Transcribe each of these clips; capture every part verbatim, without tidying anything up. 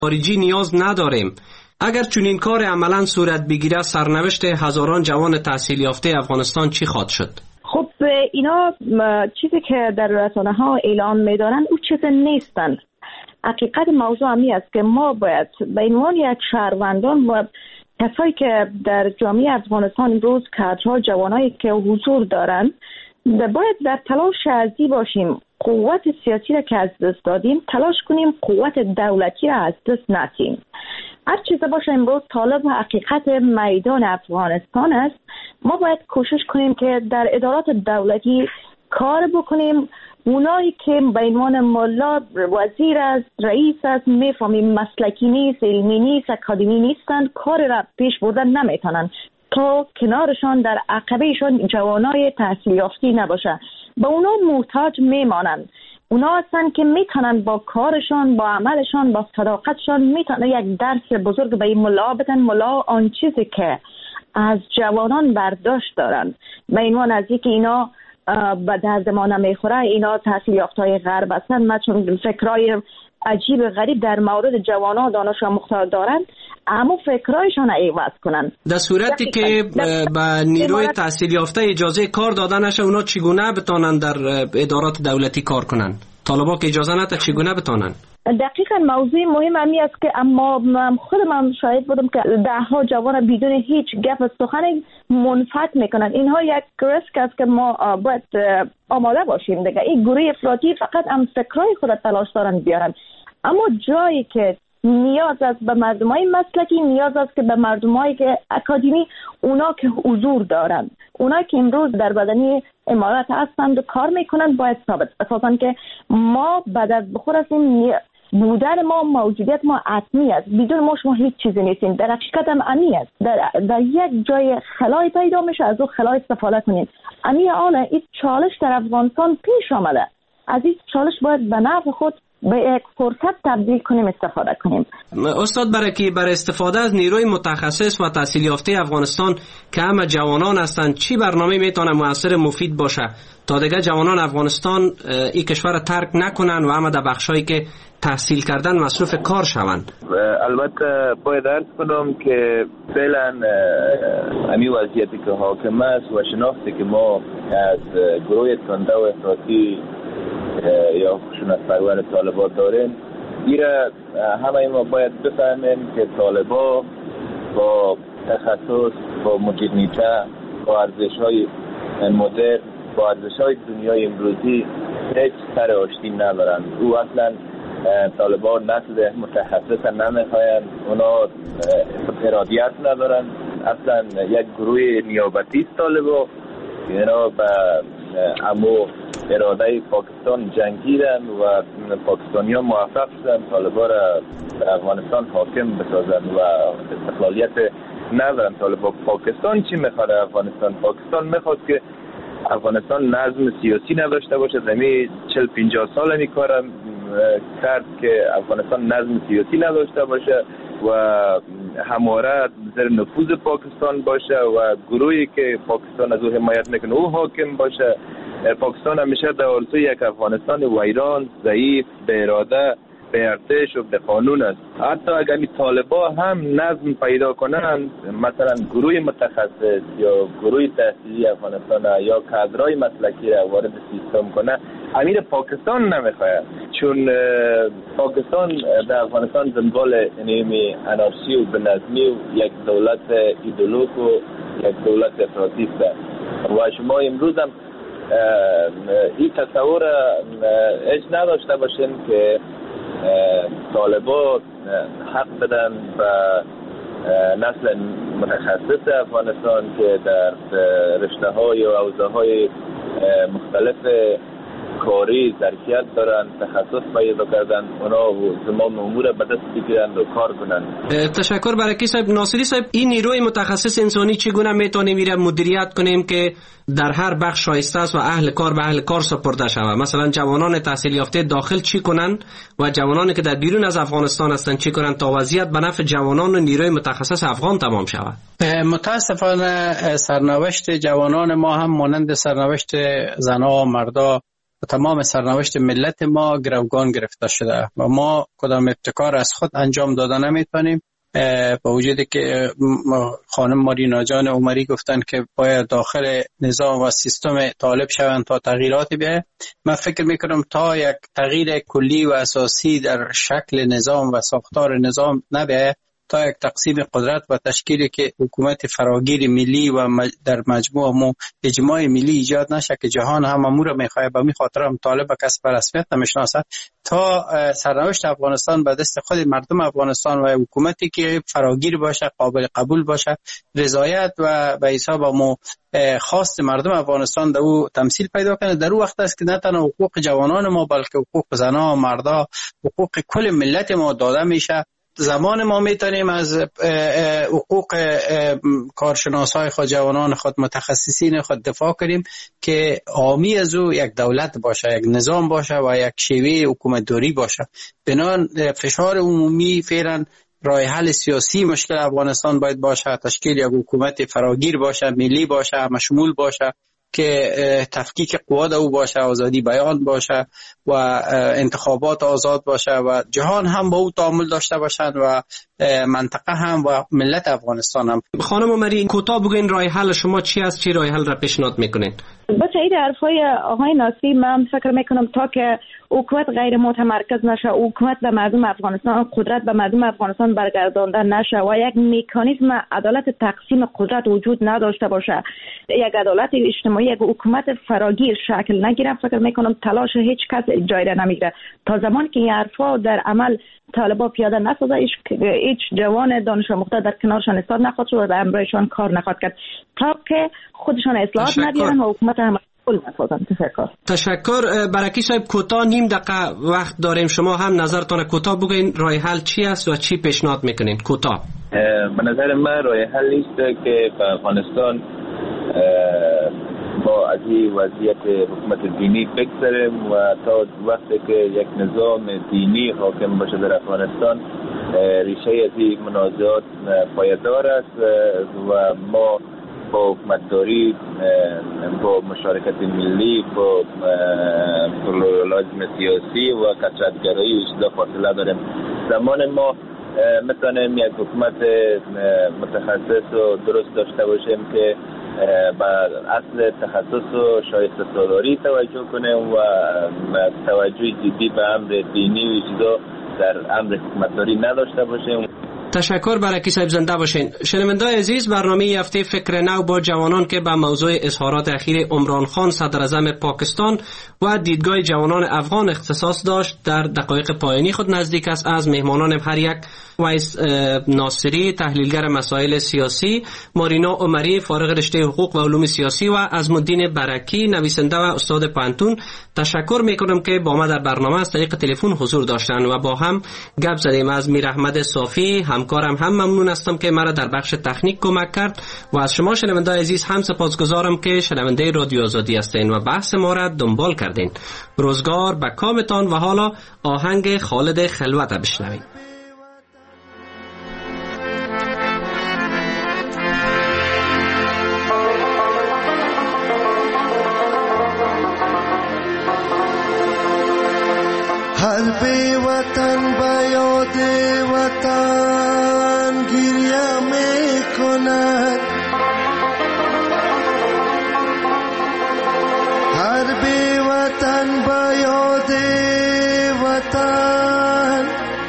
خارجی نیاز نداریم. اگر چنین کار عملاً صورت بگیره، سرنوشت هزاران جوان تحصیل یافته افغانستان چی خواهد شد؟ خب اینا چیزی که در رسانه ها اعلام می‌دارن او چیز نیستن. حقیقت موضوع همی است که ما باید به عنوان یک شهروندان و کسایی که در جامعه افغانستان امروز کادرها، جوانایی که حضور دارن، باید در تلاش ازی باشیم قوت سیاسی را که از دست دادیم تلاش کنیم قوت دولتی را از دست ندیم. هر چیز باشه امروز طالب حقیقت میدان افغانستان است. ما باید کوشش کنیم که در ادارات دولتی کار بکنیم. اونایی که به عنوان ملا، وزیر است، رئیس است، میفهمیم مسلکی نیست، علمی نیست، اکادمی نیستند، کار را پیش بردن نمیتونن تا کنارشان در عقبهشان جوانای تحصیل یافته نباشه. به اونا محتاج میمانند. اونا هستن که میتونن با کارشان، با عملشان، با صداقتشان میتونن یک درس بزرگ به این ملا بدن. ملا آن چیزی که از جوانان برداشت دارن به عنوان از اینکه اینا به درد ما نمیخوره، اینا تحصیل یافته‌های غرب هستن، ما چون فکرای عجیب غریب در مورد جوانان دانش آموخته دارن، اما فکرایشان عوض کنن. در صورتی که به نیروی تحصیل یافته اجازه کار داده نشه، اونا چگونه بتونن در ادارات دولتی کار کنن؟ طالبا که اجازه نده چگونه بتونن؟ دقیقاً موضوع مهم همی است که اما خودم شاهد بودم که ده ها جوان بدون هیچ گپ و سخن منفعت میکنن. اینها یک ریسک است که ما باید آماده باشیم دیگه. این گروه افراطی فقط هم فکرای خود تلاش دارن بیارن، اما جایی که نیاز است به مردمای مسلکی، نیاز است که به مردمایی که اکادمی، اونا که حضور دارن، اونا که امروز در بدنی امارات هستند و کار میکنن، باید ثابت اساساً که ما بعد از بخور هستیم. بودن ما، موجودیت ما حتمی است. بدون ما شما هیچ چیزی نیستین. در حقیقت هم امی است. در, در یک جای خلای پیدا میشه، از اون خلای استفاده کنید. امی آنه این چالش در افغانستان پیش آمده. از این چالش باید به نفع خود به یک فرصت تبدیل کنیم، استفاده کنیم. استاد، برای که برای استفاده از نیروی متخصص و تحصیل یافته افغانستان که همه جوانان هستند، چی برنامه میتونه موثر مفید باشه تا دیگه جوانان افغانستان این کشور ترک نکنن و همه در بخشایی که تحصیل کردن مصروف کار شوند؟ البته باید عرض کنم که فعلا امی وضعیتی که حاکم است و شناختی که ما از گروه تنده و افراطی یا خشونت پرور طالبان داریم، ایره همه ما باید بفهمیم که طالبان با تخصص، با مدرنیته، با ارزش‌های مدرن، با ارزش‌های دنیای امروزی هیچ سر آشتی ندارن. او اصلا طالبان نسل متخصص نمیخواین، اونا ارادیت ندارن، اصلا یک گروه نیابتی است طالبان. اینا به امو اراده پاکستان جنگیدن و پاکستانی ها موفق شدن طالبان را در افغانستان حاکم بسازن و استقلالیت ندارن. طالبان پاکستان چی میخواد؟ افغانستان پاکستان میخواد که افغانستان نظم سیاسی نداشته باشه. زمین چل پنجاه سال می کارم کرد که افغانستان نظم سیاسی نداشته باشه و همواره زیر نفوذ پاکستان باشه و گروهی که پاکستان از او حمایت میکنه او حاکم باشه. پاکستان همیشه در آرزوی یک افغانستان ویران، ضعیف، به اراده، به ارتش و به قانون است. حتی اگر این طالبان هم نظم پیدا کنند، مثلا گروه متخصص یا گروه تحصیلی افغانستان یا کادرای مسلکی را وارد سیستم کنه، امیر پاکستان نمیخواد، چون پاکستان در افغانستان دنبال نیمی انارشی و بنظمی و یک دولت ایدئولوژیک و یک دولت افراطی است. و شما امروز هم این تصور هیچ نداشته باشین که طالبان حق بدن و نسل متخصص افغانستان که در رشته های و حوزه های مختلف کاری ظرفیت دارن، تخصص پیدا کردن، اونا زمان امور به دست بگیرن و کار کنن. تشکر برکی صاحب. ناصری صاحب، این نیروی متخصص انسانی چگونه میتونیم میره مدیریت کنیم که در هر بخش شایسته است و اهل کار به اهل کار سپرده شود؟ مثلا جوانان تحصیل یافته داخل چی کنن و جوانانی که در بیرون از افغانستان هستند چی کنن تا وضعیت به نفع جوانان و نیروی متخصص افغان تمام شود؟ متاسفانه سرنوشت جوانان ما هم مانند سرنوشت زنها و مردا و تمام سرنوشت ملت ما گروگان گرفته شده و ما کدام ابتکار از خود انجام داده نمیتونیم. با وجودی که خانم مارینا جان عمری گفتن که باید داخل نظام و سیستم طالب شوند تا تغییرات بیاید، من فکر میکنم تا یک تغییر کلی و اساسی در شکل نظام و ساختار نظام نبیاید، تا یک تقسیم قدرت و تشکیلی که حکومت فراگیر ملی و در مجموع مو اجماع ملی ایجاد نشه که جهان هم امور میخواه. به می خاطر هم طالب کس به رسمیت نمیشناسد تا سرنوشت افغانستان به دست خود مردم افغانستان و حکومتی که فراگیر باشه، قابل قبول باشه، رضایت و به حساب مو خواست مردم افغانستان در او تمثیل پیدا کنه. در او وقت است که نه تنها حقوق جوانان ما بلکه حقوق زنان و مردا، حقوق کل ملت ما داده میشه. زمان ما میتونیم از حقوق کارشناسای خود، جوانان خود، متخصصین خود دفاع کنیم که حامی از او یک دولت باشه، یک نظام باشه و یک شیوه حکومت داری باشه. بنابراین فشار عمومی فعلا راه حل سیاسی مشکل افغانستان باید باشه، تشکیل یک حکومت فراگیر باشه، ملی باشه، مشمول باشه که تفکیک قوا او باشه، آزادی بیان باشه و انتخابات آزاد باشه و جهان هم با او تعامل داشته باشند و منطقه هم و ملت افغانستان هم. خانم عمری، کوتاه بگوین راه حل شما چی است، چی راه حل را پیشنهاد میکنین؟ با تایید حرفای آقای ناصری من فکر میکنم تا که حکومت غیر متمرکز نشه، حکومت به مردم افغانستان، قدرت به مردم افغانستان برگردانده نشه و یک مکانیزم عدالت تقسیم قدرت وجود نداشته باشه، یک عدالت اجتماعی، یک حکومت فراگیر شکل نگیره، فکر میکنم تلاش هیچ کس جای را نمیگیره. تا زمانی که این حرفا در عمل طالبا پیاده نسازه، هیچ جوان دانش آموخته در کنارشان ایستاد نخواهد شد و در امرایشان کار نخواهد کرد تا که خودشان اصلاحات نبیارن و حکومت هم کل نسازن. تشکر. تشکر. برکی صاحب کوتاه نیم دقیقه وقت داریم، شما هم نظرتان کوتاه بگین راه حل چی است و چی پیشنهاد میکنین؟ کوتاه. به نظر من راه حل نیست که به افغانستان با از این وضعیت حکومت دینی بگذریم و تا وقتی که یک نظام دینی حاکم باشه در افغانستان ریشه از این منازعات پایدار است و ما با حکومتداری، با مشارکت ملی، با پلورalisم سیاسی و کثرت‌گرایی اصلا فاصله داریم. زمان ما میتونیم یک حکومت متخصص و درست داشته باشیم که با اصل تخصص و شایسته سالاری توجه کنیم و توجه جدی به امر دینی و چیزا در امر حکومتداری نداشته باشیم. تشکر. برکی صاحب زنده باشین. شنونده‌های عزیز، برنامه هفته فکر نو با جوانان که به موضوع اظهارات اخیر عمران خان صدر اعظم پاکستان و دیدگاه جوانان افغان اختصاص داشت در دقایق پایانی خود نزدیک است. از مهمانان هر یک وایس ناصری تحلیلگر مسائل سیاسی، مارینا عمری فارغ رشته حقوق و علوم سیاسی و عظم‌الدین برکی نویسنده و استاد پانتون تشکر میکنم که با ما در برنامه از طریق تلفن حضور داشتند و با هم گپ زدیم. از میر احمد صافی همکارم هم ممنون هستم که مرا در بخش تکنیک کمک کرد و از شما شنونده‌های عزیز هم سپاسگزارم که شنونده رادیو آزادی هستین و بحث ما را دنبال کردین. روزگار به کامتان. و حالا آهنگ خالد خلوت بشنوید. هر بی وطن با یاد وطن گریه می کند، هر بی وطن با یاد وطن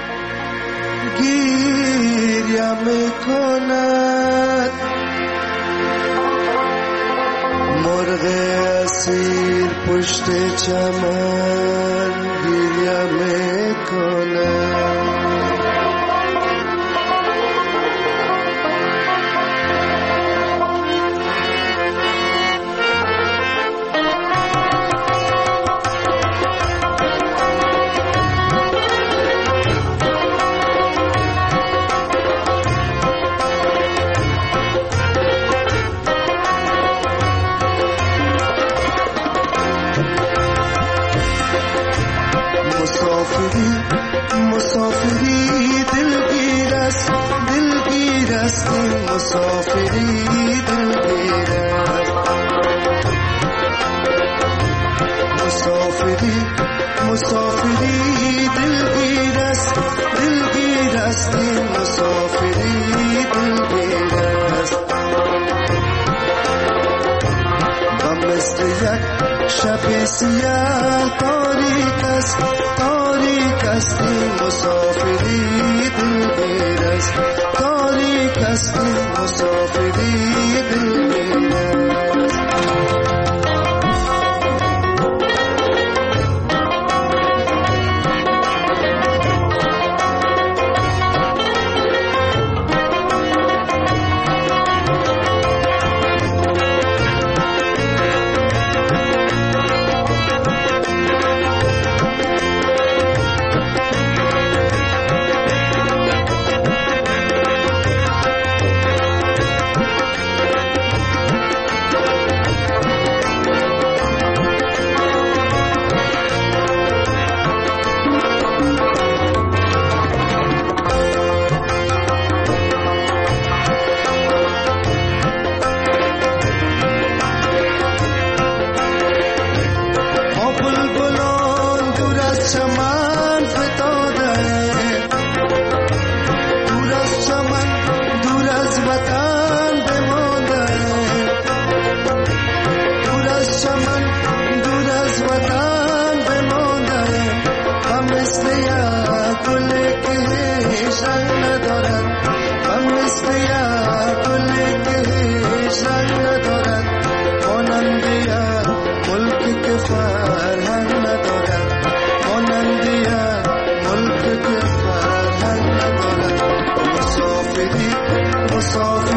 گریه می کند، مرغ اسیر پشت چمن گریه می کند. مسافری دلگیر است، دلگیر است، مسافری دلگیر است، مسافری مسافری دلگیر است و مثل یک شب سیاه تاریک است تاریک است این مسافری دلگیر است تاریک است این مسافری دلگیر است مسافری